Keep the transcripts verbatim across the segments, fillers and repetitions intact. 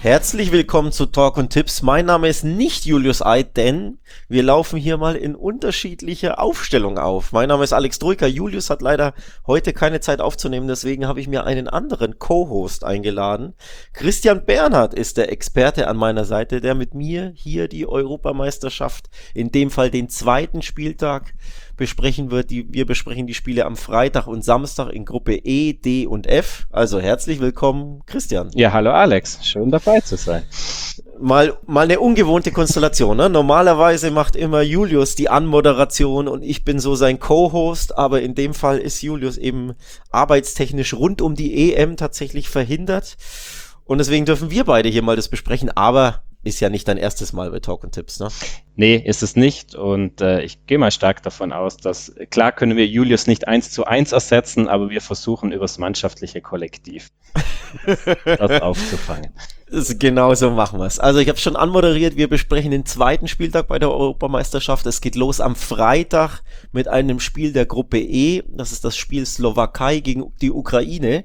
Herzlich willkommen zu Talk und Tipps. Mein Name ist nicht Julius Eid, denn wir laufen hier mal in unterschiedliche Aufstellung auf. Mein Name ist Alex Troika. Julius hat leider heute keine Zeit aufzunehmen, deswegen habe ich mir einen anderen Co-Host eingeladen. Christian Bernhard ist der Experte an meiner Seite, der mit mir hier die Europameisterschaft, in dem Fall den zweiten Spieltag, besprechen wird. Die, wir besprechen die Spiele am Freitag und Samstag in Gruppe E, D und F. Also herzlich willkommen, Christian. Ja, hallo Alex, schön dabei zu sein. Mal, mal eine ungewohnte Konstellation, ne? Normalerweise macht immer Julius die Anmoderation und ich bin so sein Co-Host, aber in dem Fall ist Julius eben arbeitstechnisch rund um die E M tatsächlich verhindert und deswegen dürfen wir beide hier mal das besprechen, aber ist ja nicht dein erstes Mal bei Talk und Tipps, ne? Nee, ist es nicht und äh, ich gehe mal stark davon aus, dass, klar können wir Julius nicht eins zu eins ersetzen, aber wir versuchen übers mannschaftliche Kollektiv das aufzufangen. Genau so machen wir es. Also ich habe schon anmoderiert, wir besprechen den zweiten Spieltag bei der Europameisterschaft. Es geht los am Freitag mit einem Spiel der Gruppe E. Das ist das Spiel Slowakei gegen die Ukraine.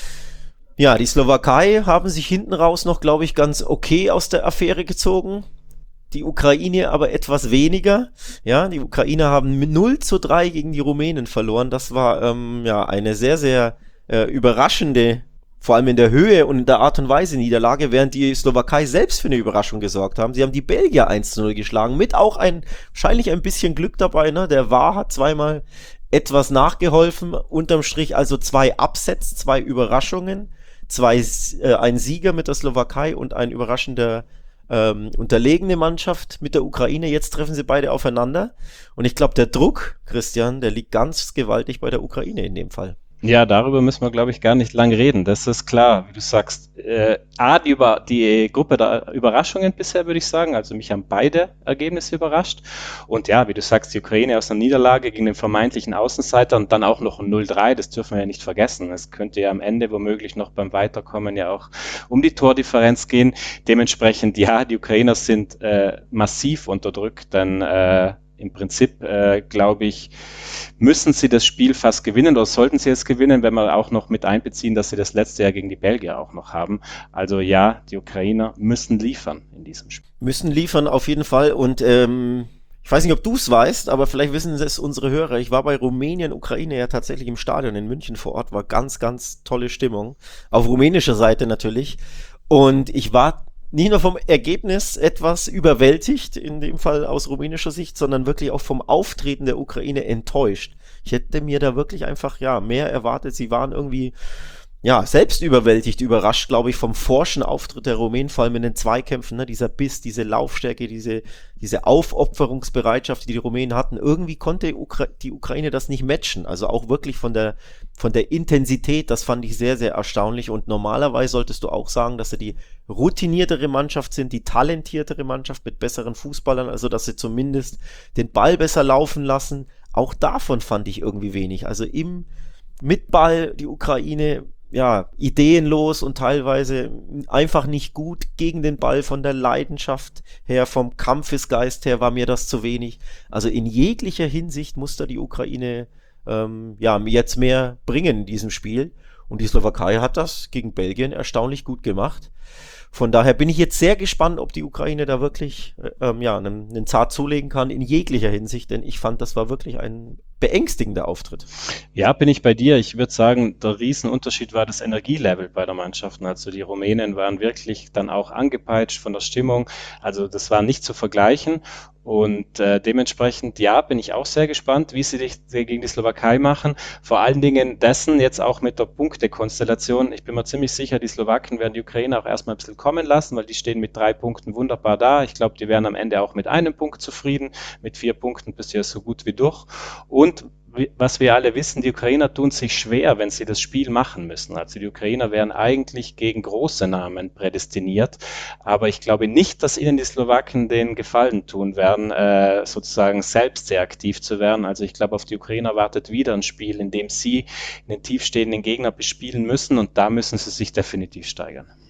Ja, die Slowakei haben sich hinten raus noch, glaube ich, ganz okay aus der Affäre gezogen. Die Ukraine aber etwas weniger. Ja, die Ukrainer haben null zu drei gegen die Rumänen verloren. Das war ähm, ja eine sehr, sehr äh, überraschende, vor allem in der Höhe und in der Art und Weise Niederlage, während die Slowakei selbst für eine Überraschung gesorgt haben. Sie haben die Belgier eins zu null geschlagen, mit auch ein, wahrscheinlich ein bisschen Glück dabei, ne? Der V A R hat zweimal etwas nachgeholfen. Unterm Strich also zwei Upsets, zwei Überraschungen. Zwei, äh, ein Sieger mit der Slowakei und ein überraschender ähm, unterlegene Mannschaft mit der Ukraine. Jetzt treffen sie beide aufeinander. Und ich glaube, der Druck, Christian, der liegt ganz gewaltig bei der Ukraine in dem Fall. Ja, darüber müssen wir, glaube ich, gar nicht lang reden. Das ist klar, wie du sagst. Äh, A, die, über, die Gruppe der Überraschungen bisher, würde ich sagen. Also mich haben beide Ergebnisse überrascht. Und ja, wie du sagst, die Ukraine aus einer Niederlage gegen den vermeintlichen Außenseiter und dann auch noch ein null drei, das dürfen wir ja nicht vergessen. Es könnte ja am Ende womöglich noch beim Weiterkommen ja auch um die Tordifferenz gehen. Dementsprechend, ja, die Ukrainer sind äh, massiv unterdrückt, denn äh, im Prinzip, äh, glaube ich, müssen sie das Spiel fast gewinnen oder sollten sie es gewinnen, wenn wir auch noch mit einbeziehen, dass sie das letzte Jahr gegen die Belgier auch noch haben. Also ja, die Ukrainer müssen liefern in diesem Spiel. Müssen liefern auf jeden Fall und ähm, ich weiß nicht, ob du es weißt, aber vielleicht wissen es unsere Hörer. Ich war bei Rumänien, Ukraine ja tatsächlich im Stadion in München vor Ort, war ganz, ganz tolle Stimmung. Auf rumänischer Seite natürlich. Und ich war nicht nur vom Ergebnis etwas überwältigt, in dem Fall aus rumänischer Sicht, sondern wirklich auch vom Auftreten der Ukraine enttäuscht. Ich hätte mir da wirklich einfach, ja, mehr erwartet. Sie waren irgendwie, ja, selbst überwältigt, überrascht, glaube ich, vom forschen Auftritt der Rumänen, vor allem in den Zweikämpfen, ne, dieser Biss, diese Laufstärke, diese, diese Aufopferungsbereitschaft, die die Rumänen hatten. Irgendwie konnte Ukra- die Ukraine das nicht matchen. Also auch wirklich von der, von der Intensität, das fand ich sehr, sehr erstaunlich. Und normalerweise solltest du auch sagen, dass sie die routiniertere Mannschaft sind, die talentiertere Mannschaft mit besseren Fußballern, also dass sie zumindest den Ball besser laufen lassen. Auch davon fand ich irgendwie wenig. Also im mit Ball die Ukraine, ja, ideenlos und teilweise einfach nicht gut gegen den Ball, von der Leidenschaft her, vom Kampfesgeist her war mir das zu wenig. Also in jeglicher Hinsicht muss da die Ukraine ähm, ja, jetzt mehr bringen in diesem Spiel. Und die Slowakei hat das gegen Belgien erstaunlich gut gemacht. Von daher bin ich jetzt sehr gespannt, ob die Ukraine da wirklich ähm, ja, einen, einen Zahn zulegen kann in jeglicher Hinsicht, denn ich fand, das war wirklich ein beängstigender Auftritt. Ja, bin ich bei dir. Ich würde sagen, der Riesenunterschied war das Energielevel bei der Mannschaft. Also die Rumänen waren wirklich dann auch angepeitscht von der Stimmung. Also das war nicht zu vergleichen. Und äh, dementsprechend, ja, bin ich auch sehr gespannt, wie sie dich gegen die Slowakei machen. Vor allen Dingen dessen jetzt auch mit der Punktekonstellation. Ich bin mir ziemlich sicher, die Slowaken werden die Ukraine auch erstmal ein bisschen kommen lassen, weil die stehen mit drei Punkten wunderbar da. Ich glaube, die wären am Ende auch mit einem Punkt zufrieden. Mit vier Punkten bist du ja so gut wie durch. Und was wir alle wissen, die Ukrainer tun sich schwer, wenn sie das Spiel machen müssen. Also die Ukrainer wären eigentlich gegen große Namen prädestiniert, aber ich glaube nicht, dass ihnen die Slowaken den Gefallen tun werden, äh, sozusagen selbst sehr aktiv zu werden. Also ich glaube, auf die Ukrainer wartet wieder ein Spiel, in dem sie den tiefstehenden Gegner bespielen müssen und da müssen sie sich definitiv steigern.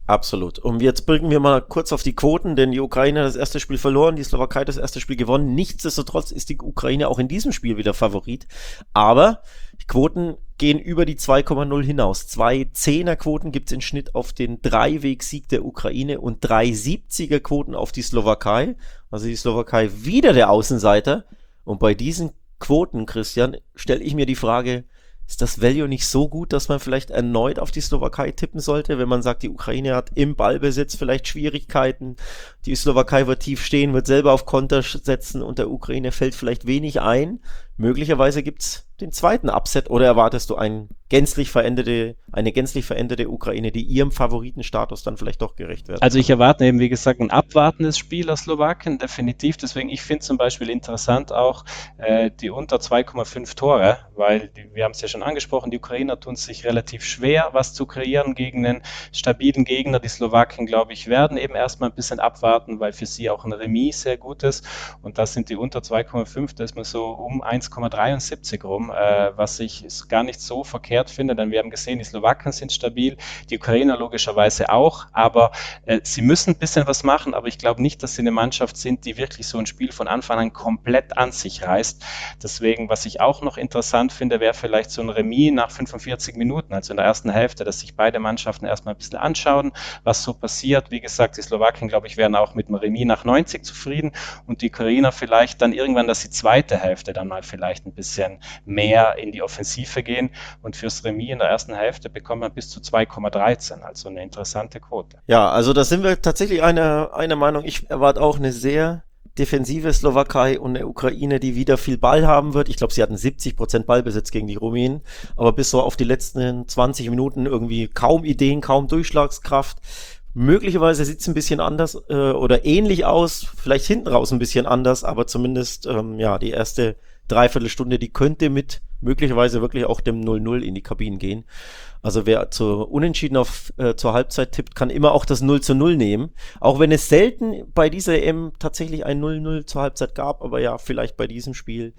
Absolut. Und jetzt bringen wir mal kurz auf die Quoten, denn die Ukraine hat das erste Spiel verloren, die Slowakei das erste Spiel gewonnen. Nichtsdestotrotz ist die Ukraine auch in diesem Spiel wieder Favorit. Aber die Quoten gehen über die zwei Komma null hinaus. Zwei Zehner-Quoten gibt es im Schnitt auf den Dreiweg-Sieg der Ukraine und drei Siebziger-Quoten auf die Slowakei. Also die Slowakei wieder der Außenseiter. Und bei diesen Quoten, Christian, stelle ich mir die Frage, ist das Value nicht so gut, dass man vielleicht erneut auf die Slowakei tippen sollte, wenn man sagt, die Ukraine hat im Ballbesitz vielleicht Schwierigkeiten, die Slowakei wird tief stehen, wird selber auf Konter setzen und der Ukraine fällt vielleicht wenig ein. Möglicherweise gibt's den zweiten Upset oder erwartest du ein gänzlich veränderte, eine gänzlich veränderte Ukraine, die ihrem Favoritenstatus dann vielleicht doch gerecht wird? Also ich erwarte eben, wie gesagt, ein abwartendes Spiel aus Slowakien, definitiv. Deswegen, ich finde zum Beispiel interessant auch äh, die unter zwei Komma fünf Tore, weil die, wir haben es ja schon angesprochen, die Ukrainer tun es sich relativ schwer, was zu kreieren gegen einen stabilen Gegner. Die Slowaken, glaube ich, werden eben erstmal ein bisschen abwarten, weil für sie auch ein Remis sehr gut ist. Und das sind die unter zwei Komma fünf, da ist man so um eins Komma dreiundsiebzig rum, äh, was ich gar nicht so verkehrt finde, denn wir haben gesehen, die Slowaken sind stabil, die Ukrainer logischerweise auch, aber äh, sie müssen ein bisschen was machen, aber ich glaube nicht, dass sie eine Mannschaft sind, die wirklich so ein Spiel von Anfang an komplett an sich reißt. Deswegen, was ich auch noch interessant finde, wäre vielleicht so ein Remis nach fünfundvierzig Minuten, also in der ersten Hälfte, dass sich beide Mannschaften erstmal ein bisschen anschauen, was so passiert. Wie gesagt, die Slowaken, glaube ich, wären auch mit einem Remis nach neunzig zufrieden und die Ukrainer vielleicht dann irgendwann, dass die zweite Hälfte dann mal vielleicht ein bisschen mehr in die Offensive gehen und fürs Remis in der ersten Hälfte bekommt man bis zu zwei Komma dreizehn, also eine interessante Quote. Ja, also da sind wir tatsächlich einer einer Meinung. Ich erwarte auch eine sehr defensive Slowakei und eine Ukraine, die wieder viel Ball haben wird. Ich glaube, sie hatten siebzig Prozent Ballbesitz gegen die Rumänen, aber bis so auf die letzten zwanzig Minuten irgendwie kaum Ideen, kaum Durchschlagskraft. Möglicherweise sieht es ein bisschen anders äh, oder ähnlich aus, vielleicht hinten raus ein bisschen anders, aber zumindest ähm, ja die erste Dreiviertelstunde, die könnte mit möglicherweise wirklich auch dem null null in die Kabinen gehen. Also wer zu Unentschieden auf, äh, zur Halbzeit tippt, kann immer auch das null zu null nehmen. Auch wenn es selten bei dieser E M tatsächlich ein null null zur Halbzeit gab, aber ja, vielleicht bei diesem Spiel.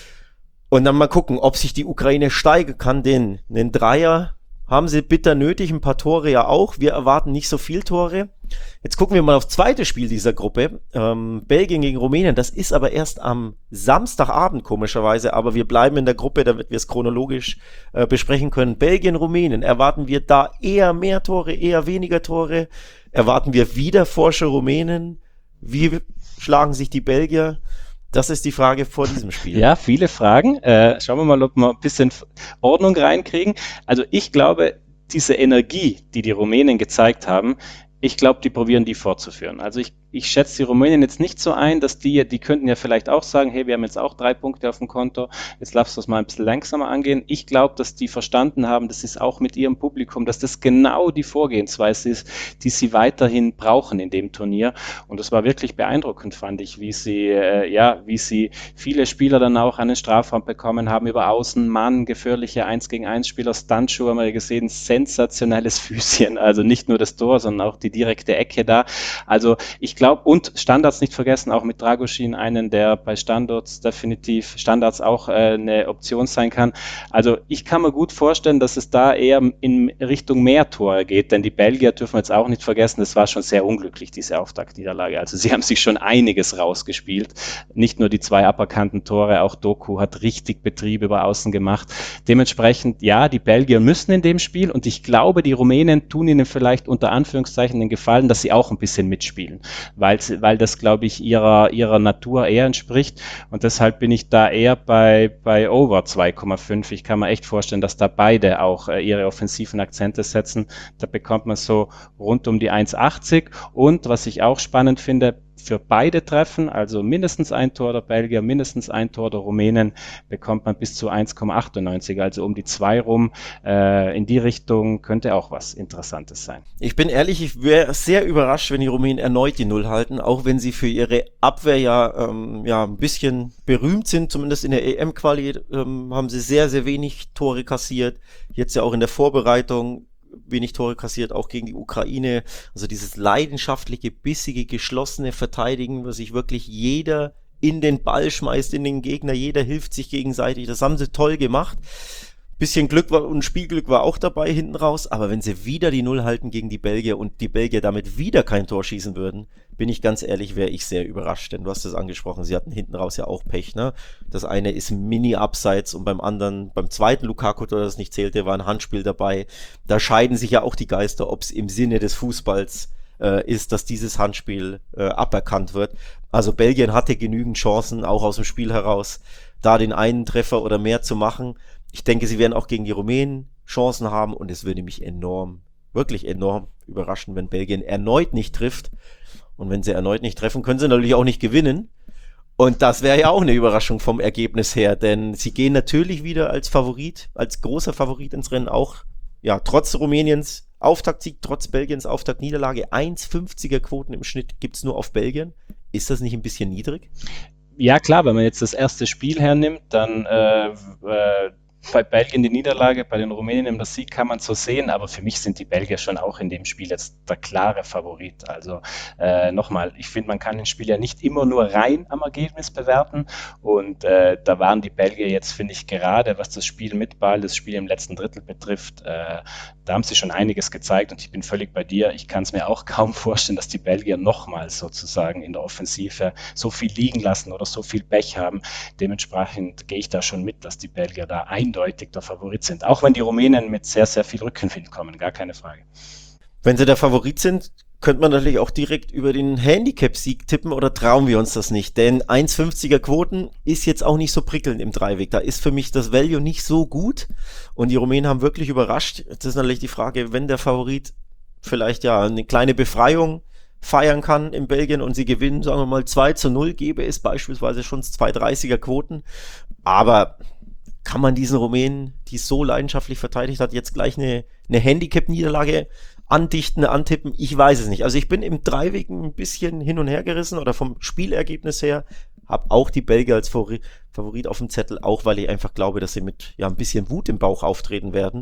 Und dann mal gucken, ob sich die Ukraine steigern kann, denn einen Dreier haben sie bitter nötig, ein paar Tore ja auch. Wir erwarten nicht so viel Tore. Jetzt gucken wir mal aufs zweite Spiel dieser Gruppe. Ähm, Belgien gegen Rumänien. Das ist aber erst am Samstagabend komischerweise, aber wir bleiben in der Gruppe, damit wir es chronologisch äh, besprechen können. Belgien, Rumänien. Erwarten wir da eher mehr Tore, eher weniger Tore? Erwarten wir wieder forsche Rumänen? Wie schlagen sich die Belgier? Das ist die Frage vor diesem Spiel. Ja, viele Fragen. Äh, schauen wir mal, ob wir ein bisschen Ordnung reinkriegen. Also ich glaube, diese Energie, die die Rumänen gezeigt haben, ich glaube, die probieren die fortzuführen. Also ich, ich schätze die Rumänen jetzt nicht so ein, dass die, die könnten ja vielleicht auch sagen, hey, wir haben jetzt auch drei Punkte auf dem Konto, jetzt lass uns mal ein bisschen langsamer angehen. Ich glaube, dass die verstanden haben, das ist auch mit ihrem Publikum, dass das genau die Vorgehensweise ist, die sie weiterhin brauchen in dem Turnier. Und das war wirklich beeindruckend, fand ich, wie sie, äh, ja, wie sie viele Spieler dann auch an den Strafraum bekommen haben, über Außen, Mann, gefährliche eins gegen eins Spieler, Stuntschuh haben wir gesehen, sensationelles Füßchen, also nicht nur das Tor, sondern auch die direkte Ecke da. Also ich glaube, und Standards nicht vergessen, auch mit Dragusin, einen, der bei Standards definitiv Standards auch äh, eine Option sein kann. Also ich kann mir gut vorstellen, dass es da eher in Richtung mehr Tore geht, denn die Belgier dürfen wir jetzt auch nicht vergessen, das war schon sehr unglücklich, diese Auftaktniederlage. Also sie haben sich schon einiges rausgespielt. Nicht nur die zwei aberkannten Tore, auch Doku hat richtig Betrieb über Außen gemacht. Dementsprechend, ja, die Belgier müssen in dem Spiel und ich glaube, die Rumänen tun ihnen vielleicht unter Anführungszeichen den Gefallen, dass sie auch ein bisschen mitspielen, weil, weil das, glaube ich, ihrer, ihrer Natur eher entspricht und deshalb bin ich da eher bei, bei Over zwei Komma fünf. Ich kann mir echt vorstellen, dass da beide auch äh, ihre offensiven Akzente setzen. Da bekommt man so rund um die eins Komma achtzig und was ich auch spannend finde, für beide Treffen, also mindestens ein Tor der Belgier, mindestens ein Tor der Rumänen, bekommt man bis zu eins Komma achtundneunzig, also um die zwei rum. Äh, in die Richtung könnte auch was Interessantes sein. Ich bin ehrlich, ich wäre sehr überrascht, wenn die Rumänen erneut die Null halten, auch wenn sie für ihre Abwehr ja, ähm, ja ein bisschen berühmt sind, zumindest in der E M-Quali ähm, haben sie sehr, sehr wenig Tore kassiert, jetzt ja auch in der Vorbereitung wenig Tore kassiert, auch gegen die Ukraine. Also dieses leidenschaftliche, bissige, geschlossene Verteidigen, wo sich wirklich jeder in den Ball schmeißt, in den Gegner, jeder hilft sich gegenseitig. Das haben sie toll gemacht. Bisschen Glück war und Spielglück war auch dabei hinten raus, aber wenn sie wieder die Null halten gegen die Belgier und die Belgier damit wieder kein Tor schießen würden, bin ich ganz ehrlich, wäre ich sehr überrascht, denn du hast es angesprochen, sie hatten hinten raus ja auch Pech, ne? Das eine ist Mini-Abseits und beim anderen, beim zweiten Lukaku, der das nicht zählte, war ein Handspiel dabei. Da scheiden sich ja auch die Geister, ob es im Sinne des Fußballs äh, ist, dass dieses Handspiel äh, aberkannt wird. Also Belgien hatte genügend Chancen, auch aus dem Spiel heraus, da den einen Treffer oder mehr zu machen. Ich denke, sie werden auch gegen die Rumänen Chancen haben und es würde mich enorm, wirklich enorm überraschen, wenn Belgien erneut nicht trifft. Und wenn sie erneut nicht treffen, können sie natürlich auch nicht gewinnen. Und das wäre ja auch eine Überraschung vom Ergebnis her, denn sie gehen natürlich wieder als Favorit, als großer Favorit ins Rennen, auch ja trotz Rumäniens Auftaktsieg, trotz Belgiens Auftaktniederlage. eins Komma fünfziger Quoten im Schnitt gibt's nur auf Belgien. Ist das nicht ein bisschen niedrig? Ja klar, wenn man jetzt das erste Spiel hernimmt, dann äh, äh, bei Belgien die Niederlage, bei den Rumänen das Sieg kann man so sehen, aber für mich sind die Belgier schon auch in dem Spiel jetzt der klare Favorit. Also äh, nochmal, ich finde, man kann ein Spiel ja nicht immer nur rein am Ergebnis bewerten und äh, da waren die Belgier jetzt, finde ich, gerade was das Spiel mit Ball, das Spiel im letzten Drittel betrifft, äh, da haben sie schon einiges gezeigt und ich bin völlig bei dir. Ich kann es mir auch kaum vorstellen, dass die Belgier nochmals sozusagen in der Offensive so viel liegen lassen oder so viel Pech haben. Dementsprechend gehe ich da schon mit, dass die Belgier da eindeutig der Favorit sind. Auch wenn die Rumänen mit sehr, sehr viel Rückenwind kommen, gar keine Frage. Wenn sie der Favorit sind, könnte man natürlich auch direkt über den Handicap-Sieg tippen oder trauen wir uns das nicht? Denn eins Komma fünfziger Quoten ist jetzt auch nicht so prickelnd im Dreiweg. Da ist für mich das Value nicht so gut und die Rumänen haben wirklich überrascht. Jetzt ist natürlich die Frage, wenn der Favorit vielleicht ja eine kleine Befreiung feiern kann in Belgien und sie gewinnen, sagen wir mal zwei zu null, gäbe es beispielsweise schon zwei Komma dreißiger Quoten. Aber kann man diesen Rumänen, die es so leidenschaftlich verteidigt hat, jetzt gleich eine, eine Handicap-Niederlage andichten, antippen? Ich weiß es nicht. Also ich bin im Dreiweg ein bisschen hin und her gerissen oder vom Spielergebnis her, habe auch die Belgier als Favori- Favorit auf dem Zettel, auch weil ich einfach glaube, dass sie mit ja ein bisschen Wut im Bauch auftreten werden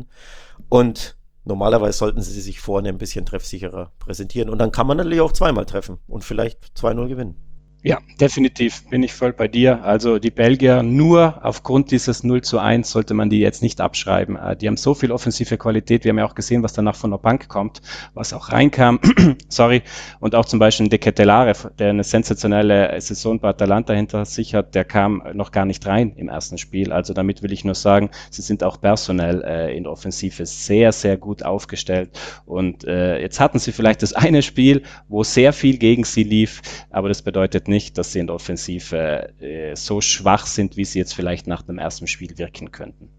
und normalerweise sollten sie sich vorne ein bisschen treffsicherer präsentieren und dann kann man natürlich auch zweimal treffen und vielleicht zwei null gewinnen. Ja, definitiv bin ich voll bei dir. Also die Belgier, nur aufgrund dieses null zu eins sollte man die jetzt nicht abschreiben. Die haben so viel offensive Qualität. Wir haben ja auch gesehen, was danach von der Bank kommt, was auch reinkam. Sorry. Und auch zum Beispiel De Ketelaere, der eine sensationelle Saison bei Atalanta hinter sich hat, der kam noch gar nicht rein im ersten Spiel. Also damit will ich nur sagen, sie sind auch personell äh, in der Offensive sehr, sehr gut aufgestellt. Und äh, jetzt hatten sie vielleicht das eine Spiel, wo sehr viel gegen sie lief, aber das bedeutet nicht, dass sie in der Offensive äh, so schwach sind, wie sie jetzt vielleicht nach dem ersten Spiel wirken könnten.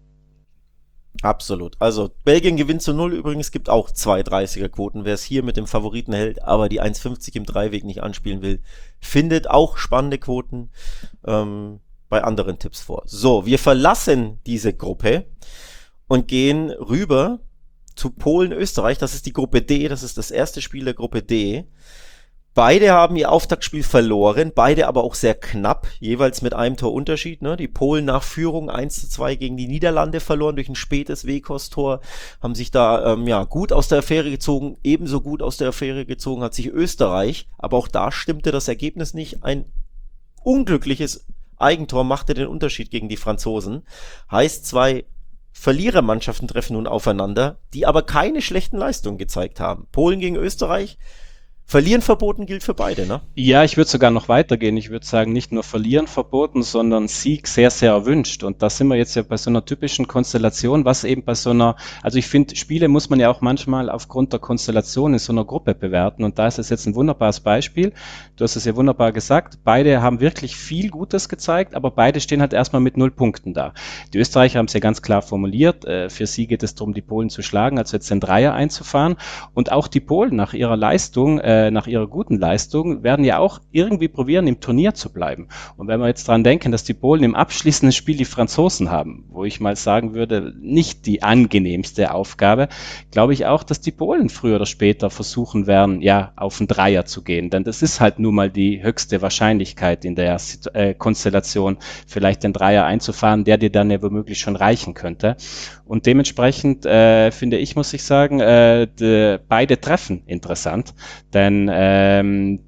Absolut. Also Belgien gewinnt zu null. Übrigens gibt auch zwei dreißiger Quoten. Wer es hier mit dem Favoriten hält, aber die eins Komma fünfzig im Dreiweg nicht anspielen will, findet auch spannende Quoten ähm, bei anderen Tipps vor. So, wir verlassen diese Gruppe und gehen rüber zu Polen-Österreich. Das ist die Gruppe D. Das ist das erste Spiel der Gruppe D. Beide haben ihr Auftaktspiel verloren, beide aber auch sehr knapp, jeweils mit einem Torunterschied. Ne? Die Polen nach Führung eins zu zwei gegen die Niederlande verloren durch ein spätes Weghorst-Tor, haben sich da ähm, ja gut aus der Affäre gezogen, ebenso gut aus der Affäre gezogen hat sich Österreich, aber auch da stimmte das Ergebnis nicht. Ein unglückliches Eigentor machte den Unterschied gegen die Franzosen. Heißt, zwei Verlierermannschaften treffen nun aufeinander, die aber keine schlechten Leistungen gezeigt haben. Polen gegen Österreich. Verlieren verboten gilt für beide, ne? Ja, ich würde sogar noch weitergehen. Ich würde sagen, nicht nur verlieren verboten, sondern Sieg sehr, sehr erwünscht. Und da sind wir jetzt ja bei so einer typischen Konstellation, was eben bei so einer, also ich finde, Spiele muss man ja auch manchmal aufgrund der Konstellation in so einer Gruppe bewerten. Und da ist es jetzt ein wunderbares Beispiel. Du hast es ja wunderbar gesagt. Beide haben wirklich viel Gutes gezeigt, aber beide stehen halt erstmal mit null Punkten da. Die Österreicher haben es ja ganz klar formuliert. Für sie geht es darum, die Polen zu schlagen, also jetzt den Dreier einzufahren. Und auch die Polen nach ihrer Leistung, nach ihrer guten Leistung, werden ja auch irgendwie probieren, im Turnier zu bleiben. Und wenn wir jetzt dran denken, dass die Polen im abschließenden Spiel die Franzosen haben, wo ich mal sagen würde, nicht die angenehmste Aufgabe, glaube ich auch, dass die Polen früher oder später versuchen werden, ja, auf einen Dreier zu gehen. Denn das ist halt nun mal die höchste Wahrscheinlichkeit in der äh, Konstellation, vielleicht den Dreier einzufahren, der dir dann ja womöglich schon reichen könnte. Und dementsprechend äh, finde ich, muss ich sagen, äh, de, beide Treffen interessant. Denn ähm, die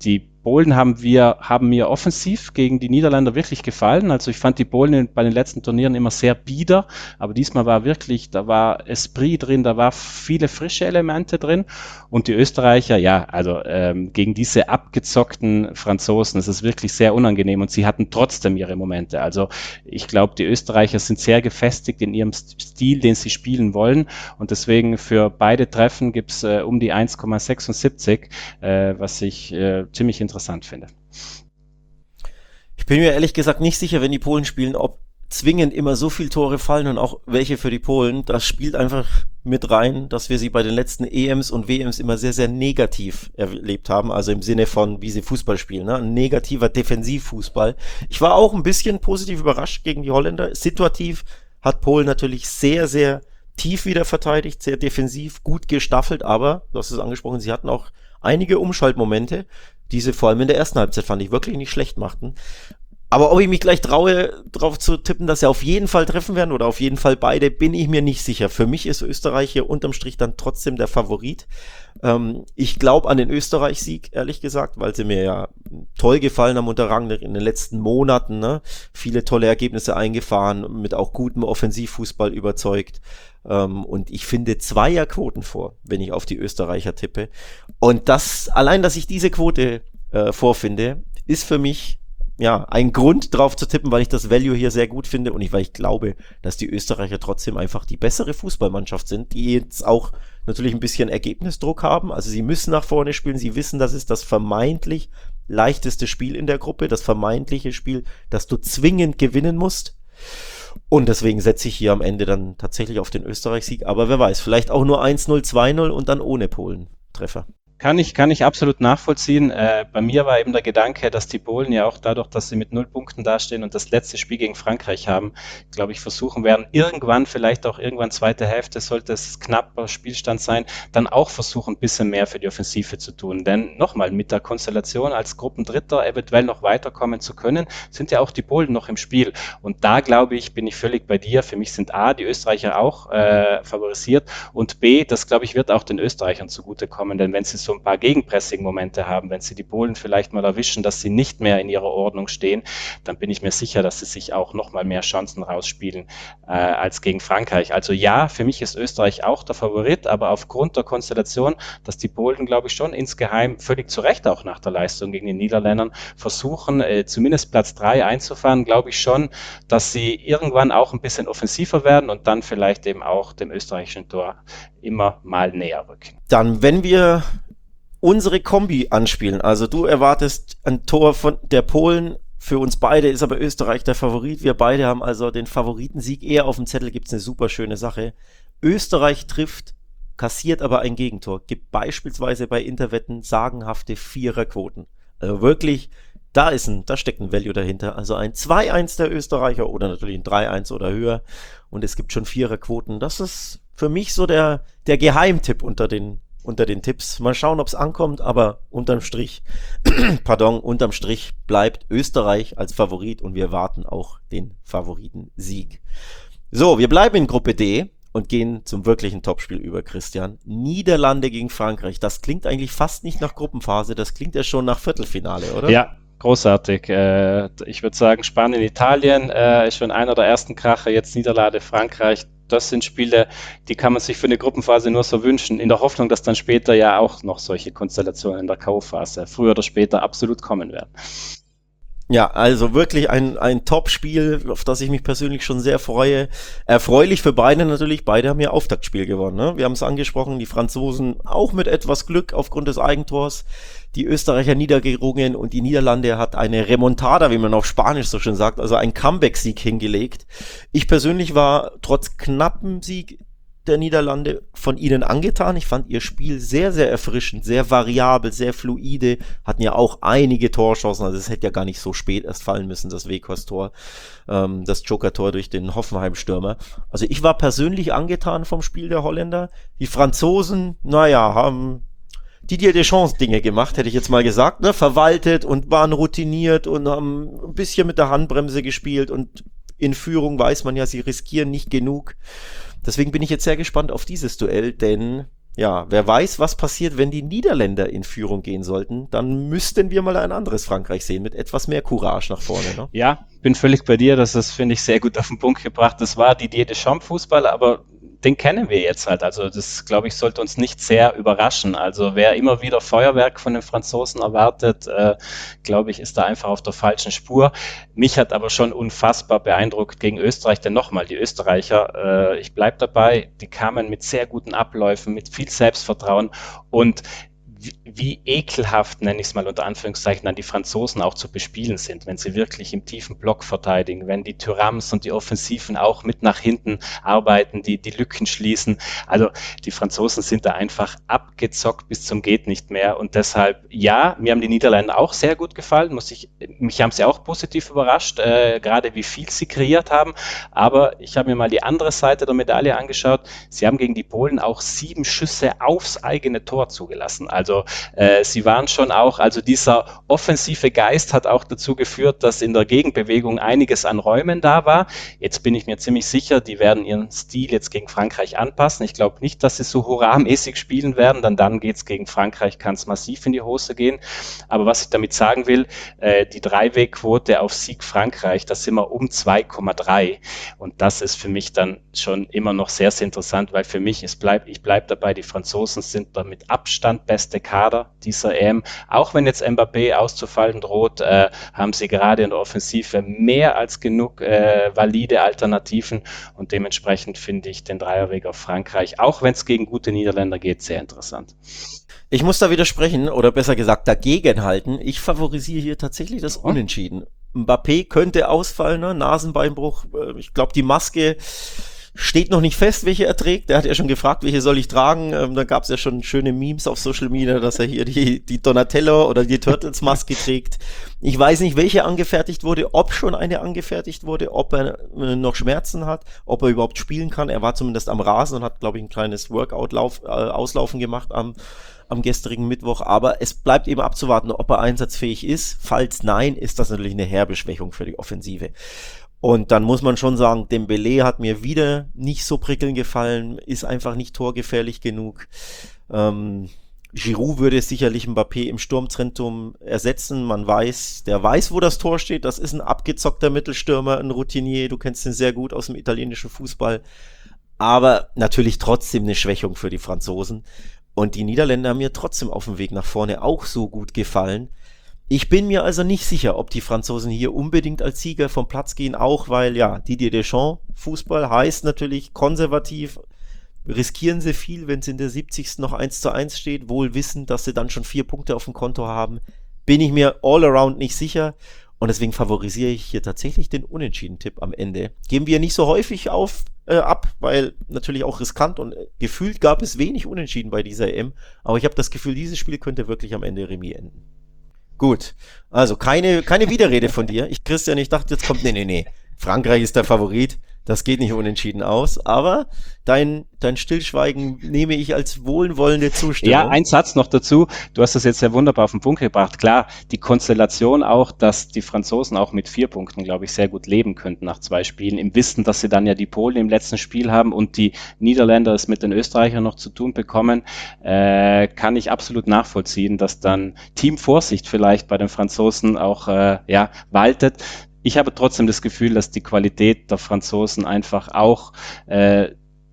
Polen haben wir, haben mir offensiv gegen die Niederländer wirklich gefallen. Also ich fand die Polen in, bei den letzten Turnieren immer sehr bieder, aber diesmal war wirklich, da war Esprit drin, da war viele frische Elemente drin und die Österreicher, ja, also ähm, gegen diese abgezockten Franzosen, das ist wirklich sehr unangenehm und sie hatten trotzdem ihre Momente. Also ich glaube, die Österreicher sind sehr gefestigt in ihrem Stil, den sie spielen wollen und deswegen für beide Treffen gibt es äh, um die eins Komma sechsundsiebzig, äh, was ich äh, ziemlich interessant finde. Ich bin mir ehrlich gesagt nicht sicher, wenn die Polen spielen, ob zwingend immer so viele Tore fallen und auch welche für die Polen. Das spielt einfach mit rein, dass wir sie bei den letzten E Ms und W Ms immer sehr, sehr negativ erlebt haben. Also im Sinne von, wie sie Fußball spielen. Ne? Ein negativer Defensivfußball. Ich war auch ein bisschen positiv überrascht gegen die Holländer. Situativ hat Polen natürlich sehr, sehr tief wieder verteidigt, sehr defensiv, gut gestaffelt, aber, du hast es angesprochen, sie hatten auch einige Umschaltmomente, die sie vor allem in der ersten Halbzeit, fand ich, wirklich nicht schlecht machten. Aber ob ich mich gleich traue, drauf zu tippen, dass sie auf jeden Fall treffen werden oder auf jeden Fall beide, bin ich mir nicht sicher. Für mich ist Österreich hier unterm Strich dann trotzdem der Favorit. Ähm, ich glaube an den Österreich-Sieg, ehrlich gesagt, weil sie mir ja toll gefallen haben unter Rangnick in den letzten Monaten. Ne? Viele tolle Ergebnisse eingefahren, mit auch gutem Offensivfußball überzeugt. Ähm, und ich finde Zweierquoten vor, wenn ich auf die Österreicher tippe. Und das, allein, dass ich diese Quote äh, vorfinde, ist für mich ja, ein Grund drauf zu tippen, weil ich das Value hier sehr gut finde und ich, weil ich glaube, dass die Österreicher trotzdem einfach die bessere Fußballmannschaft sind, die jetzt auch natürlich ein bisschen Ergebnisdruck haben. Also sie müssen nach vorne spielen, sie wissen, das ist das vermeintlich leichteste Spiel in der Gruppe, das vermeintliche Spiel, das du zwingend gewinnen musst. Und deswegen setze ich hier am Ende dann tatsächlich auf den Österreich-Sieg. Aber wer weiß, vielleicht auch nur eins null, zwei null und dann ohne Polen-Treffer. Kann ich, kann ich absolut nachvollziehen. Äh, bei mir war eben der Gedanke, dass die Polen ja auch dadurch, dass sie mit null Punkten dastehen und das letzte Spiel gegen Frankreich haben, glaube ich, versuchen werden, irgendwann, vielleicht auch irgendwann zweite Hälfte, sollte es knapper Spielstand sein, dann auch versuchen, ein bisschen mehr für die Offensive zu tun. Denn nochmal, mit der Konstellation als Gruppendritter eventuell noch weiterkommen zu können, sind ja auch die Polen noch im Spiel. Und da, glaube ich, bin ich völlig bei dir. Für mich sind A, die Österreicher auch äh, favorisiert und B, das, glaube ich, wird auch den Österreichern zugutekommen, denn wenn sie so ein paar Gegenpressing-Momente haben, wenn sie die Polen vielleicht mal erwischen, dass sie nicht mehr in ihrer Ordnung stehen, dann bin ich mir sicher, dass sie sich auch noch mal mehr Chancen rausspielen äh, als gegen Frankreich. Also ja, für mich ist Österreich auch der Favorit, aber aufgrund der Konstellation, dass die Polen, glaube ich, schon insgeheim völlig zu Recht auch nach der Leistung gegen die Niederländern versuchen, äh, zumindest Platz drei einzufahren, glaube ich schon, dass sie irgendwann auch ein bisschen offensiver werden und dann vielleicht eben auch dem österreichischen Tor immer mal näher rücken. Dann, wenn wir unsere Kombi anspielen. Also du erwartest ein Tor von der Polen. Für uns beide ist aber Österreich der Favorit. Wir beide haben also den Favoritensieg eher auf dem Zettel. Gibt es eine super schöne Sache. Österreich trifft, kassiert aber ein Gegentor. Gibt beispielsweise bei Interwetten sagenhafte Viererquoten. Also wirklich, da ist ein, da steckt ein Value dahinter. Also ein zwei eins der Österreicher oder natürlich ein drei eins oder höher. Und es gibt schon Viererquoten. Das ist für mich so der, der Geheimtipp unter den unter den Tipps. Mal schauen, ob es ankommt, aber unterm Strich, pardon, unterm Strich bleibt Österreich als Favorit und wir warten auch den Favoritensieg. So, wir bleiben in Gruppe D und gehen zum wirklichen Topspiel über, Christian. Niederlande gegen Frankreich. Das klingt eigentlich fast nicht nach Gruppenphase, das klingt ja schon nach Viertelfinale, oder? Ja, großartig. Äh, ich würde sagen, Spanien, Italien äh, ist schon einer der ersten Kracher, jetzt Niederlande, Frankreich. Das sind Spiele, die kann man sich für eine Gruppenphase nur so wünschen, in der Hoffnung, dass dann später ja auch noch solche Konstellationen in der K O-Phase früher oder später absolut kommen werden. Ja, also wirklich ein, ein Top-Spiel, auf das ich mich persönlich schon sehr freue. Erfreulich für beide natürlich, beide haben ja Auftaktspiel gewonnen. Ne? Wir haben es angesprochen, die Franzosen auch mit etwas Glück aufgrund des Eigentors, die Österreicher niedergerungen und die Niederlande hat eine Remontada, wie man auf Spanisch so schön sagt, also einen Comeback-Sieg hingelegt. Ich persönlich war trotz knappem Sieg der Niederlande von ihnen angetan. Ich fand ihr Spiel sehr, sehr erfrischend, sehr variabel, sehr fluide, hatten ja auch einige Torchancen, also es hätte ja gar nicht so spät erst fallen müssen, das Weghorst-Tor, ähm, das Joker-Tor durch den Hoffenheim-Stürmer. Also ich war persönlich angetan vom Spiel der Holländer. Die Franzosen, naja, haben Didier Deschamps Dinge gemacht, hätte ich jetzt mal gesagt, ne, verwaltet und waren routiniert und haben ein bisschen mit der Handbremse gespielt und in Führung weiß man ja, sie riskieren nicht genug. Deswegen bin ich jetzt sehr gespannt auf dieses Duell, denn ja, wer weiß, was passiert, wenn die Niederländer in Führung gehen sollten, dann müssten wir mal ein anderes Frankreich sehen, mit etwas mehr Courage nach vorne, ne? Ja, bin völlig bei dir. Das ist, finde ich, sehr gut auf den Punkt gebracht. Das war Didier Deschamps Fußball, aber den kennen wir jetzt halt. Also das, glaube ich, sollte uns nicht sehr überraschen. Also wer immer wieder Feuerwerk von den Franzosen erwartet, äh, glaube ich, ist da einfach auf der falschen Spur. Mich hat aber schon unfassbar beeindruckt gegen Österreich, denn nochmal, die Österreicher, äh, ich bleibe dabei, die kamen mit sehr guten Abläufen, mit viel Selbstvertrauen und wie, wie ekelhaft, nenne ich es mal unter Anführungszeichen, dann die Franzosen auch zu bespielen sind, wenn sie wirklich im tiefen Block verteidigen, wenn die Thürams und die Offensiven auch mit nach hinten arbeiten, die die Lücken schließen. Also die Franzosen sind da einfach abgezockt bis zum geht nicht mehr und deshalb, ja, mir haben die Niederländer auch sehr gut gefallen, muss ich, mich haben sie auch positiv überrascht, äh, gerade wie viel sie kreiert haben, aber ich habe mir mal die andere Seite der Medaille angeschaut, sie haben gegen die Polen auch sieben Schüsse aufs eigene Tor zugelassen, also äh, sie waren schon auch, also dieser offensive Geist hat auch dazu geführt, dass in der Gegenbewegung einiges an Räumen da war. Jetzt bin ich mir ziemlich sicher, die werden ihren Stil jetzt gegen Frankreich anpassen. Ich glaube nicht, dass sie so hurramäßig spielen werden, denn dann geht es gegen Frankreich, kann es massiv in die Hose gehen. Aber was ich damit sagen will, äh, die Dreiwegquote auf Sieg Frankreich, das sind wir um zwei Komma drei und das ist für mich dann schon immer noch sehr, sehr interessant, weil für mich, es bleibt, ich bleibe dabei, die Franzosen sind da mit Abstand beste Kader dieser E M. Auch wenn jetzt Mbappé auszufallen droht, äh, haben sie gerade in der Offensive mehr als genug äh, valide Alternativen und dementsprechend finde ich den Dreierweg auf Frankreich, auch wenn es gegen gute Niederländer geht, sehr interessant. Ich muss da widersprechen, oder besser gesagt dagegenhalten. Ich favorisiere hier tatsächlich das Unentschieden. Mbappé könnte ausfallen, ne? Nasenbeinbruch. Ich glaube, die Maske steht noch nicht fest, welche er trägt. Der hat ja schon gefragt, welche soll ich tragen. Ähm, da gab es ja schon schöne Memes auf Social Media, dass er hier die, die Donatello oder die Turtles-Maske trägt. Ich weiß nicht, welche angefertigt wurde, ob schon eine angefertigt wurde, ob er äh, noch Schmerzen hat, ob er überhaupt spielen kann. Er war zumindest am Rasen und hat, glaube ich, ein kleines Workout-Lauf, äh, Auslaufen gemacht am am gestrigen Mittwoch, aber es bleibt eben abzuwarten, ob er einsatzfähig ist. Falls nein, ist das natürlich eine herbe Schwächung für die Offensive. Und dann muss man schon sagen, Dembélé hat mir wieder nicht so prickelnd gefallen, ist einfach nicht torgefährlich genug. Ähm, Giroud würde sicherlich Mbappé im Sturmzentrum ersetzen. Man weiß, der weiß, wo das Tor steht. Das ist ein abgezockter Mittelstürmer, ein Routinier. Du kennst ihn sehr gut aus dem italienischen Fußball. Aber natürlich trotzdem eine Schwächung für die Franzosen. Und die Niederländer haben mir trotzdem auf dem Weg nach vorne auch so gut gefallen. Ich bin mir also nicht sicher, ob die Franzosen hier unbedingt als Sieger vom Platz gehen, auch weil, ja, Didier Deschamps Fußball heißt natürlich konservativ, riskieren sie viel, wenn es in der siebzigsten noch eins zu eins steht, wohl wissend, dass sie dann schon vier Punkte auf dem Konto haben, bin ich mir all around nicht sicher. Und deswegen favorisiere ich hier tatsächlich den Unentschieden-Tipp am Ende. Geben wir nicht so häufig auf äh, ab, weil natürlich auch riskant und äh, gefühlt gab es wenig Unentschieden bei dieser E M. Aber ich habe das Gefühl, dieses Spiel könnte wirklich am Ende Remis enden. Gut, also keine, keine Widerrede von dir. Ich, Christian, ich dachte, jetzt kommt, nee, nee, nee, Frankreich ist der Favorit. Das geht nicht unentschieden aus, aber dein, dein Stillschweigen nehme ich als wohlwollende Zustimmung. Ja, ein Satz noch dazu. Du hast das jetzt sehr wunderbar auf den Punkt gebracht. Klar, die Konstellation auch, dass die Franzosen auch mit vier Punkten, glaube ich, sehr gut leben könnten nach zwei Spielen, im Wissen, dass sie dann ja die Polen im letzten Spiel haben und die Niederländer es mit den Österreichern noch zu tun bekommen, äh, kann ich absolut nachvollziehen, dass dann Team Vorsicht vielleicht bei den Franzosen auch äh, ja, waltet. Ich habe trotzdem das Gefühl, dass die Qualität der Franzosen einfach auch äh,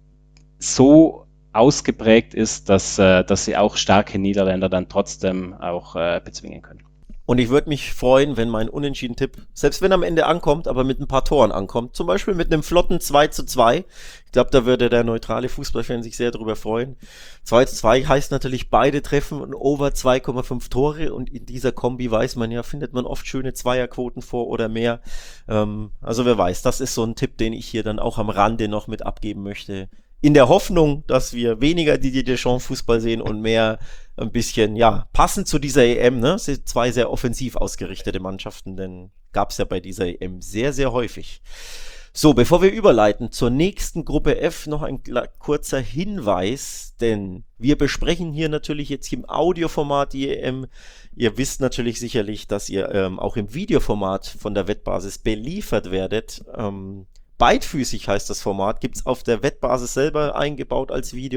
so ausgeprägt ist, dass, äh, dass sie auch starke Niederländer dann trotzdem auch äh, bezwingen können. Und ich würde mich freuen, wenn mein Unentschieden-Tipp, selbst wenn er am Ende ankommt, aber mit ein paar Toren ankommt, zum Beispiel mit einem flotten zwei zu zwei. Ich glaube, da würde der neutrale Fußballfan sich sehr drüber freuen. zwei zu zwei heißt natürlich, beide treffen und over zwei Komma fünf Tore und in dieser Kombi weiß man ja, findet man oft schöne Zweierquoten vor oder mehr. Ähm, also wer weiß, das ist so ein Tipp, den ich hier dann auch am Rande noch mit abgeben möchte. In der Hoffnung, dass wir weniger Didier Deschamps Fußball sehen und mehr ein bisschen, ja, passend zu dieser E M, ne? Sind zwei sehr offensiv ausgerichtete Mannschaften, denn gab es ja bei dieser E M sehr, sehr häufig. So, bevor wir überleiten zur nächsten Gruppe F, noch ein kurzer Hinweis, denn wir besprechen hier natürlich jetzt im Audioformat die E M. Ihr wisst natürlich sicherlich, dass ihr ähm, auch im Videoformat von der Wettbasis beliefert werdet. Ähm, Beidfüßig heißt das Format, gibt's auf der Wettbasis selber eingebaut als Video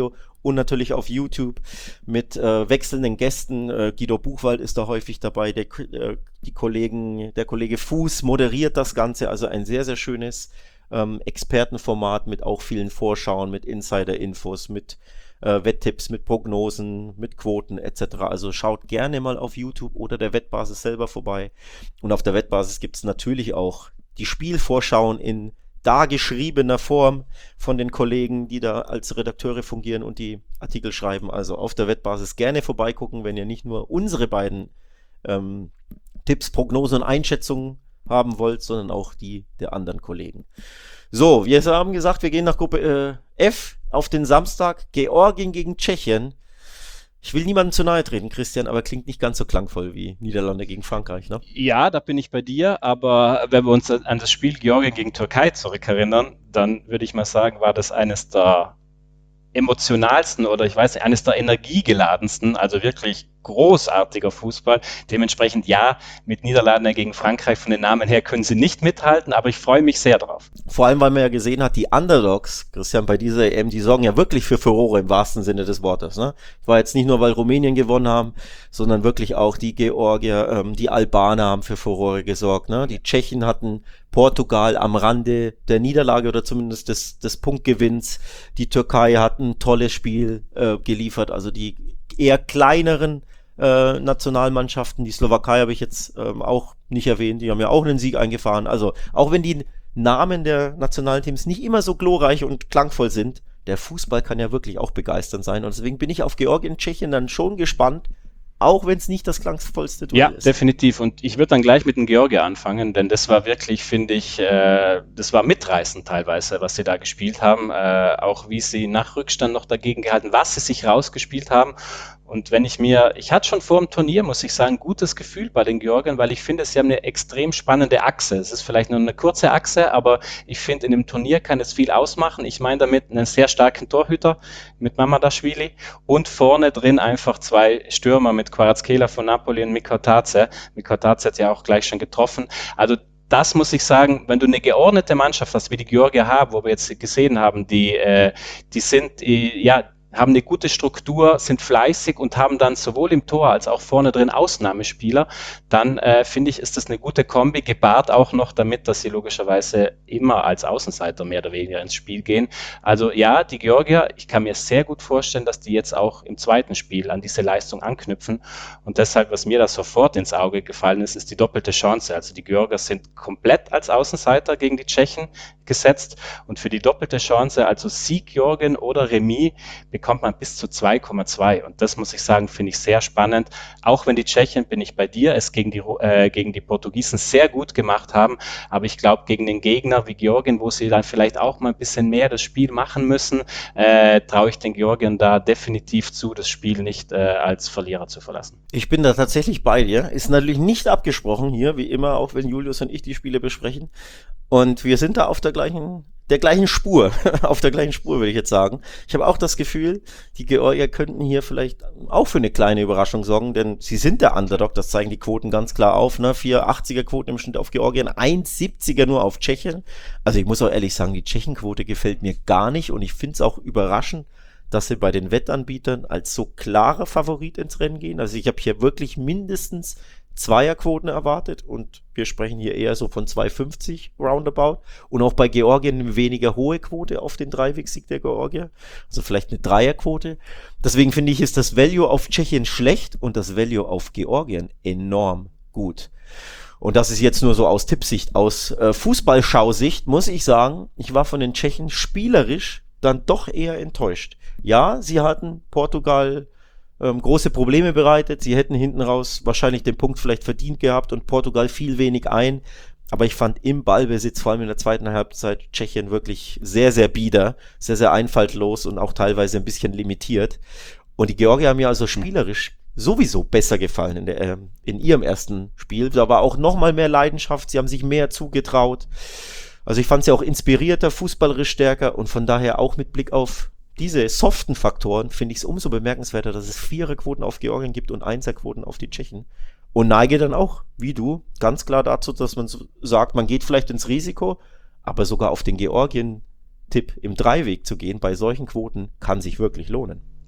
und natürlich auf YouTube mit äh, wechselnden Gästen. Äh, Guido Buchwald ist da häufig dabei, der, äh, die Kollegen, der Kollege Fuß moderiert das Ganze, also ein sehr, sehr schönes ähm, Expertenformat mit auch vielen Vorschauen, mit Insider-Infos, mit äh, Wetttipps, mit Prognosen, mit Quoten et cetera. Also schaut gerne mal auf YouTube oder der Wettbasis selber vorbei. Und auf der Wettbasis gibt es natürlich auch die Spielvorschauen in dargeschriebener Form von den Kollegen, die da als Redakteure fungieren und die Artikel schreiben. Also auf der Wettbasis gerne vorbeigucken, wenn ihr nicht nur unsere beiden ähm, Tipps, Prognosen und Einschätzungen haben wollt, sondern auch die der anderen Kollegen. So, wir haben gesagt, wir gehen nach Gruppe äh, F auf den Samstag. Georgien gegen Tschechien. Ich will niemandem zu nahe treten, Christian, aber klingt nicht ganz so klangvoll wie Niederlande gegen Frankreich, ne? Ja, da bin ich bei dir, aber wenn wir uns an das Spiel Georgien gegen Türkei zurückerinnern, dann würde ich mal sagen, war das eines der emotionalsten oder ich weiß nicht, eines der energiegeladensten, also wirklich großartiger Fußball. Dementsprechend ja, mit Niederlande gegen Frankreich von den Namen her können sie nicht mithalten, aber ich freue mich sehr drauf. Vor allem, weil man ja gesehen hat, die Underdogs, Christian, bei dieser E M, die sorgen ja wirklich für Furore im wahrsten Sinne des Wortes, ne? War jetzt nicht nur, weil Rumänien gewonnen haben, sondern wirklich auch die Georgier, ähm, die Albaner haben für Furore gesorgt, ne? Die Tschechen hatten Portugal am Rande der Niederlage oder zumindest des, des Punktgewinns. Die Türkei hat ein tolles Spiel äh, geliefert, also die eher kleineren äh, Nationalmannschaften, die Slowakei habe ich jetzt ähm, auch nicht erwähnt, die haben ja auch einen Sieg eingefahren. Also auch wenn die Namen der nationalen Teams nicht immer so glorreich und klangvoll sind, der Fußball kann ja wirklich auch begeisternd sein und deswegen bin ich auf Georgien, Tschechien dann schon gespannt, auch wenn es nicht das klangvollste Duell ja, ist. Ja, definitiv. Und ich würde dann gleich mit den Georgier anfangen, denn das war wirklich, finde ich, äh, das war mitreißend teilweise, was sie da gespielt haben. Äh, auch wie sie nach Rückstand noch dagegen gehalten, was sie sich rausgespielt haben. Und wenn ich mir, ich hatte schon vor dem Turnier, muss ich sagen, gutes Gefühl bei den Georgiern, weil ich finde, sie haben eine extrem spannende Achse. Es ist vielleicht nur eine kurze Achse, aber ich finde, in dem Turnier kann es viel ausmachen. Ich meine damit einen sehr starken Torhüter mit Mamardashvili und vorne drin einfach zwei Stürmer mit Kvaratskhelia von Napoli und Mikotadze. Mikotadze hat ja auch gleich schon getroffen. Also das muss ich sagen, wenn du eine geordnete Mannschaft hast, wie die Georgier haben, wo wir jetzt gesehen haben, die, äh, die sind, äh, ja, haben eine gute Struktur, sind fleißig und haben dann sowohl im Tor als auch vorne drin Ausnahmespieler, dann äh, finde ich, ist das eine gute Kombi, gepaart auch noch damit, dass sie logischerweise immer als Außenseiter mehr oder weniger ins Spiel gehen. Also ja, die Georgier, ich kann mir sehr gut vorstellen, dass die jetzt auch im zweiten Spiel an diese Leistung anknüpfen und deshalb, was mir da sofort ins Auge gefallen ist, ist die doppelte Chance. Also die Georgier sind komplett als Außenseiter gegen die Tschechen gesetzt und für die doppelte Chance, also Sieg Georgien oder Remis, bekommt man bis zu zwei Komma zwei und das muss ich sagen, finde ich sehr spannend. Auch wenn die Tschechen, bin ich bei dir, es gegen die, äh, gegen die Portugiesen sehr gut gemacht haben, aber ich glaube, gegen den Gegner wie Georgien, wo sie dann vielleicht auch mal ein bisschen mehr das Spiel machen müssen, äh, traue ich den Georgiern da definitiv zu, das Spiel nicht äh, als Verlierer zu verlassen. Ich bin da tatsächlich bei dir. Ist natürlich nicht abgesprochen hier, wie immer, auch wenn Julius und ich die Spiele besprechen. Und wir sind da auf der gleichen, der gleichen Spur, auf der gleichen Spur, würde ich jetzt sagen. Ich habe auch das Gefühl, die Georgier könnten hier vielleicht auch für eine kleine Überraschung sorgen, denn sie sind der Underdog, das zeigen die Quoten ganz klar auf, ne? vier achtziger Quoten im Schnitt auf Georgien, eins siebziger nur auf Tschechien. Also ich muss auch ehrlich sagen, die Tschechenquote gefällt mir gar nicht und ich finde es auch überraschend, dass sie bei den Wettanbietern als so klarer Favorit ins Rennen gehen. Also ich habe hier wirklich mindestens Zweierquoten erwartet und wir sprechen hier eher so von zwei fünfzig roundabout und auch bei Georgien eine weniger hohe Quote auf den Dreiwegsieg der Georgier, also vielleicht eine Dreierquote. Deswegen finde ich, ist das Value auf Tschechien schlecht und das Value auf Georgien enorm gut. Und das ist jetzt nur so aus Tippsicht, aus äh, Fußballschausicht, muss ich sagen, ich war von den Tschechen spielerisch dann doch eher enttäuscht. Ja, sie hatten Portugal ähm, große Probleme bereitet. Sie hätten hinten raus wahrscheinlich den Punkt vielleicht verdient gehabt und Portugal fiel wenig ein. Aber ich fand im Ballbesitz, vor allem in der zweiten Halbzeit, Tschechien wirklich sehr, sehr bieder, sehr, sehr einfalltlos und auch teilweise ein bisschen limitiert. Und die Georgier haben mir also spielerisch sowieso besser gefallen in, der, äh, in ihrem ersten Spiel. Da war auch nochmal mehr Leidenschaft, sie haben sich mehr zugetraut. Also ich fand sie auch inspirierter, fußballerisch stärker und von daher auch mit Blick auf diese soften Faktoren finde ich es umso bemerkenswerter, dass es Viererquoten auf Georgien gibt und Einserquoten auf die Tschechen. Und neige dann auch, wie du, ganz klar dazu, dass man so sagt, man geht vielleicht ins Risiko, aber sogar auf den Georgien-Tipp im Dreiweg zu gehen bei solchen Quoten kann sich wirklich lohnen.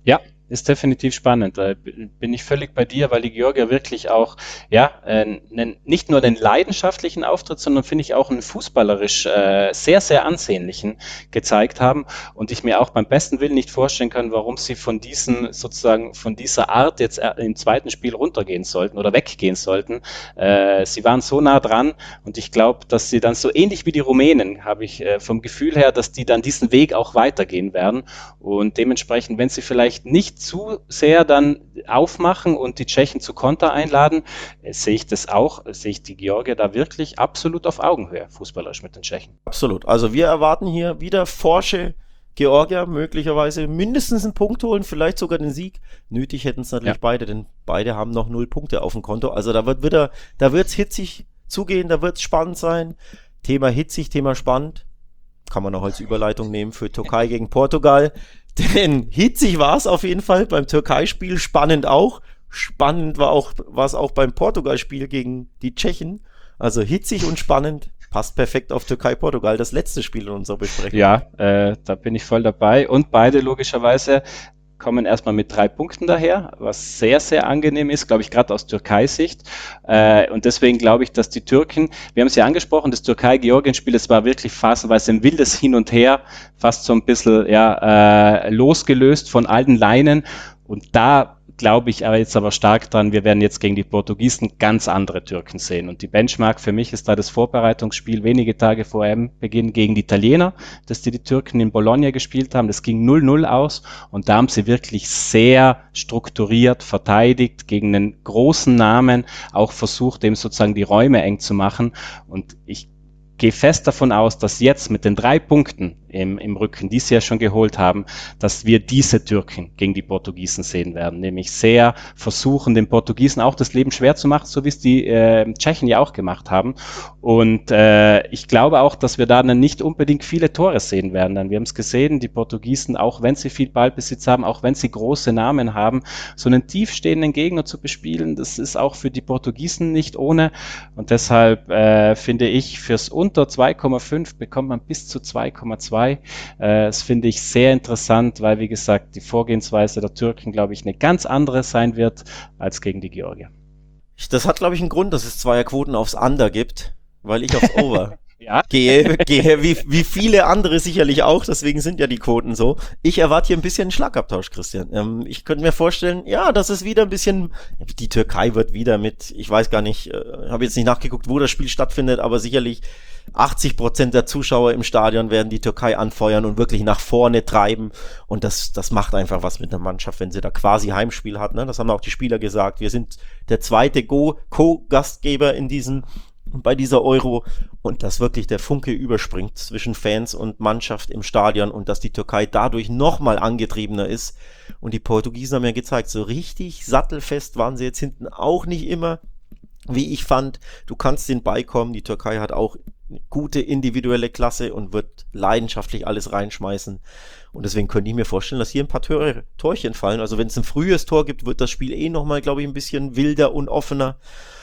Ja, ist definitiv spannend. Da bin ich völlig bei dir, weil die Georgier wirklich auch, ja, äh, nen- nicht nur den leidenschaftlichen Auftritt, sondern finde ich auch einen fußballerisch äh, sehr, sehr ansehnlichen gezeigt haben. Und ich mir auch beim besten Willen nicht vorstellen kann, warum sie von diesen, sozusagen, von dieser Art jetzt äh, im zweiten Spiel runtergehen sollten oder weggehen sollten. Äh, sie waren so nah dran und ich glaube, dass sie dann so ähnlich wie die Rumänen, habe ich äh, vom Gefühl her, dass die dann diesen Weg auch weitergehen werden. Und dementsprechend, wenn sie vielleicht nicht zu sehr dann aufmachen und die Tschechen zu Konter einladen, äh, sehe ich das auch, sehe ich die Georgier da wirklich absolut auf Augenhöhe, fußballerisch mit den Tschechen. Absolut. Also wir erwarten hier wieder forsche Georgier, möglicherweise mindestens einen Punkt holen, vielleicht sogar den Sieg. Nötig hätten es Ja, natürlich beide, denn beide haben noch null Punkte auf dem Konto. Also da wird wieder, da wird es hitzig zugehen, da wird es spannend sein. Thema hitzig, Thema spannend. Kann man auch als Überleitung nehmen für Türkei gegen Portugal. Denn hitzig war es auf jeden Fall beim Türkei-Spiel, spannend auch. Spannend war auch, war es auch beim Portugal-Spiel gegen die Tschechen. Also hitzig und spannend. Passt perfekt auf Türkei-Portugal, das letzte Spiel in unserer Besprechung. ja, äh, da bin ich voll dabei. Und beide logischerweise kommen erstmal mit drei Punkten daher, was sehr, sehr angenehm ist, glaube ich, gerade aus Türkei-Sicht. Äh, und deswegen glaube ich, dass die Türken, wir haben es ja angesprochen, das Türkei-Georgien-Spiel, es war wirklich phasenweise ein wildes Hin und Her, fast so ein bisschen ja, äh, losgelöst von allen Leinen. Und da glaube ich aber jetzt aber stark dran, wir werden jetzt gegen die Portugiesen ganz andere Türken sehen. Und die Benchmark für mich ist da das Vorbereitungsspiel wenige Tage vor E M-Beginn gegen die Italiener, das die, die Türken in Bologna gespielt haben. Das ging null null aus und da haben sie wirklich sehr strukturiert verteidigt, gegen einen großen Namen auch versucht, dem sozusagen die Räume eng zu machen. Und ich gehe fest davon aus, dass jetzt mit den drei Punkten im, im Rücken, die sie ja schon geholt haben, dass wir diese Türken gegen die Portugiesen sehen werden. Nämlich sehr versuchen, den Portugiesen auch das Leben schwer zu machen, so wie es die äh, Tschechen ja auch gemacht haben. Und äh, ich glaube auch, dass wir da dann nicht unbedingt viele Tore sehen werden. Denn wir haben es gesehen, die Portugiesen, auch wenn sie viel Ballbesitz haben, auch wenn sie große Namen haben, so einen tiefstehenden Gegner zu bespielen, das ist auch für die Portugiesen nicht ohne. Und deshalb äh, finde ich, fürs unter zwei Komma fünf bekommt man bis zu zwei Komma zwei. Äh, das finde ich sehr interessant, weil, wie gesagt, die Vorgehensweise der Türken, glaube ich, eine ganz andere sein wird als gegen die Georgier. Das hat, glaube ich, einen Grund, dass es Zweierquoten aufs Under gibt, weil ich aufs Over Ja, gehe, gehe wie, wie viele andere sicherlich auch, deswegen sind ja die Quoten so. Ich erwarte hier ein bisschen einen Schlagabtausch, Christian. Ähm, ich könnte mir vorstellen, ja, dass es wieder ein bisschen, die Türkei wird wieder mit, ich weiß gar nicht, äh, habe jetzt nicht nachgeguckt, wo das Spiel stattfindet, aber sicherlich achtzig Prozent der Zuschauer im Stadion werden die Türkei anfeuern und wirklich nach vorne treiben. Und das, das macht einfach was mit der Mannschaft, wenn sie da quasi Heimspiel hat. Ne? Das haben auch die Spieler gesagt. Wir sind der zweite Go- Co-Gastgeber in diesen bei dieser Euro und dass wirklich der Funke überspringt zwischen Fans und Mannschaft im Stadion und dass die Türkei dadurch nochmal angetriebener ist. Und die Portugiesen haben ja gezeigt, so richtig sattelfest waren sie jetzt hinten auch nicht immer. Wie ich fand, du kannst den beikommen. Die Türkei hat auch eine gute individuelle Klasse und wird leidenschaftlich alles reinschmeißen. Und deswegen könnte ich mir vorstellen, dass hier ein paar Tore, Torchen fallen. Also wenn es ein frühes Tor gibt, wird das Spiel eh nochmal, glaube ich, ein bisschen wilder und offener.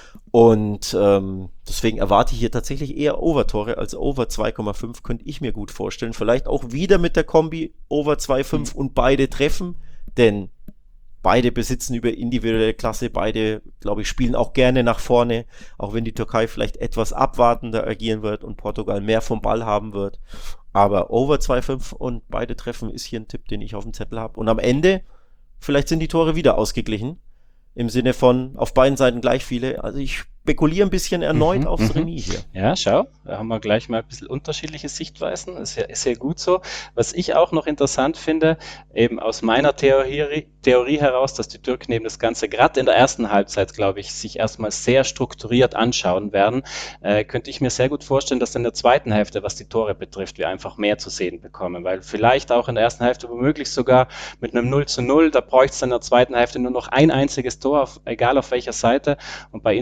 Und ähm, deswegen erwarte ich hier tatsächlich eher Overtore als Over zwei Komma fünf, könnte ich mir gut vorstellen. Vielleicht auch wieder mit der Kombi Over zwei Komma fünf und beide treffen, denn beide besitzen über individuelle Klasse, beide, glaube ich, spielen auch gerne nach vorne, auch wenn die Türkei vielleicht etwas abwartender agieren wird und Portugal mehr vom Ball haben wird. Aber Over zwei Komma fünf und beide treffen ist hier ein Tipp, den ich auf dem Zettel habe. Und am Ende, vielleicht sind die Tore wieder ausgeglichen. Im Sinne von auf beiden Seiten gleich viele. Also ich spekuliere ein bisschen erneut Mhm, aufs mhm. Remis hier. Ja, schau, da haben wir gleich mal ein bisschen unterschiedliche Sichtweisen. Ist ja, ist ja gut so. Was ich auch noch interessant finde, eben aus meiner Theorie, Theorie heraus, dass die Türken eben das Ganze gerade in der ersten Halbzeit, glaube ich, sich erstmal sehr strukturiert anschauen werden, äh, könnte ich mir sehr gut vorstellen, dass in der zweiten Hälfte, was die Tore betrifft, wir einfach mehr zu sehen bekommen. Weil vielleicht auch in der ersten Hälfte womöglich sogar mit einem null zu null, da bräuchte es in der zweiten Hälfte nur noch ein einziges Tor, auf, egal auf welcher Seite. Und bei Interwetten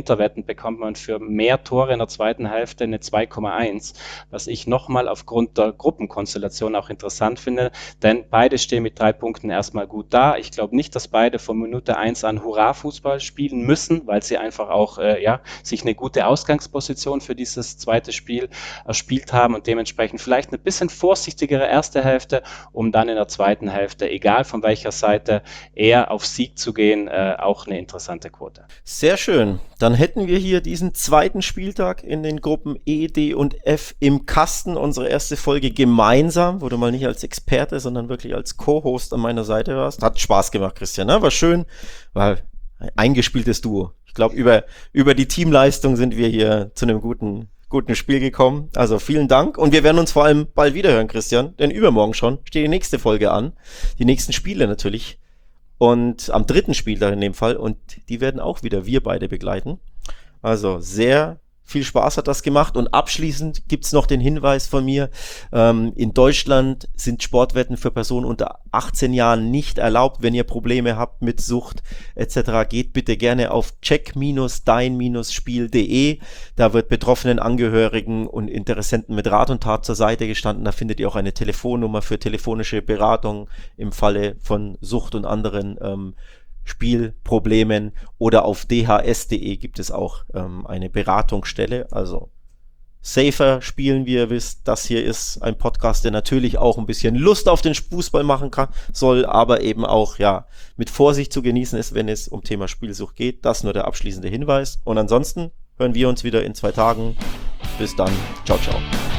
bekommt man für mehr Tore in der zweiten Hälfte eine zwei Komma eins, was ich nochmal aufgrund der Gruppenkonstellation auch interessant finde, denn beide stehen mit drei Punkten erstmal gut da. Ich glaube nicht, dass beide von Minute eins an Hurra-Fußball spielen müssen, weil sie einfach auch äh, ja, sich eine gute Ausgangsposition für dieses zweite Spiel erspielt haben und dementsprechend vielleicht eine bisschen vorsichtigere erste Hälfte, um dann in der zweiten Hälfte, egal von welcher Seite, eher auf Sieg zu gehen, äh, auch eine interessante Quote. Sehr schön. Dann hätten wir hier diesen zweiten Spieltag in den Gruppen E, D und F im Kasten. Unsere erste Folge gemeinsam, wo du mal nicht als Experte, sondern wirklich als Co-Host an meiner Seite warst. Hat Spaß gemacht, Christian, ne? War schön, war ein eingespieltes Duo. Ich glaube, über, über die Teamleistung sind wir hier zu einem guten, guten Spiel gekommen. Also vielen Dank und wir werden uns vor allem bald wiederhören, Christian, denn übermorgen schon steht die nächste Folge an. Die nächsten Spiele natürlich. Und am dritten Spieltag in dem Fall. Und die werden auch wieder wir beide begleiten. Also sehr viel Spaß hat das gemacht. Und abschließend gibt's noch den Hinweis von mir. Ähm, in Deutschland sind Sportwetten für Personen unter achtzehn Jahren nicht erlaubt. Wenn ihr Probleme habt mit Sucht et cetera, geht bitte gerne auf check dein Spiel punkt de. Da wird betroffenen Angehörigen und Interessenten mit Rat und Tat zur Seite gestanden. Da findet ihr auch eine Telefonnummer für telefonische Beratung im Falle von Sucht und anderen ähm, Spielproblemen, oder auf d h s punkt de gibt es auch ähm, eine Beratungsstelle. Also safer spielen, wie ihr wisst. Das hier ist ein Podcast, der natürlich auch ein bisschen Lust auf den Fußball machen kann, soll, aber eben auch ja mit Vorsicht zu genießen ist, wenn es um Thema Spielsucht geht. Das nur der abschließende Hinweis. Und ansonsten hören wir uns wieder in zwei Tagen. Bis dann. Ciao, ciao.